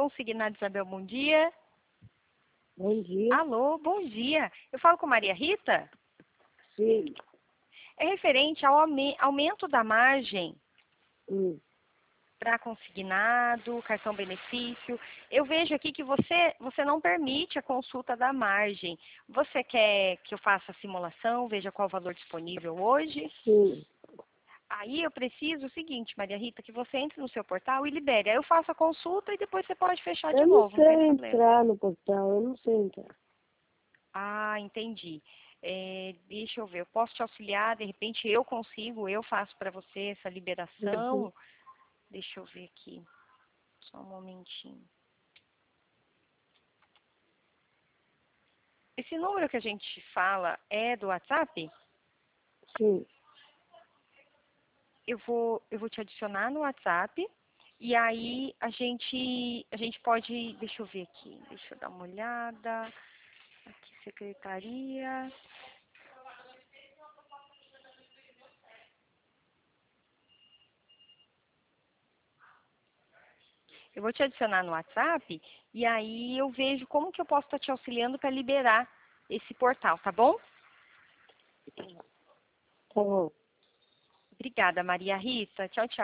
Consignado Isabel, bom dia. Bom dia. Alô, bom dia. Eu falo com Maria Rita? Sim. É referente ao aumento da margem para consignado, cartão benefício. Eu vejo aqui que você não permite a consulta da margem. Você quer que eu faça a simulação, veja qual o valor disponível hoje? Sim. Aí eu preciso o seguinte, Maria Rita, que você entre no seu portal e libere. Aí eu faço a consulta e depois você pode fechar de Eu não novo, não tem sei problema. entrar no portal, eu não sei entrar. Ah, entendi. Deixa eu ver, eu posso te auxiliar, de repente eu consigo, eu faço para você essa liberação. Deixa eu ver aqui, só um momentinho. Esse número que a gente fala é do WhatsApp? Sim. Eu vou te adicionar no WhatsApp e aí a gente pode, deixa eu ver aqui, deixa eu dar uma olhada. Aqui, secretaria. Eu vou te adicionar no WhatsApp e aí eu vejo como que eu posso estar te auxiliando para liberar esse portal, tá bom? Tá bom. Obrigada, Maria Rita. Tchau, tchau.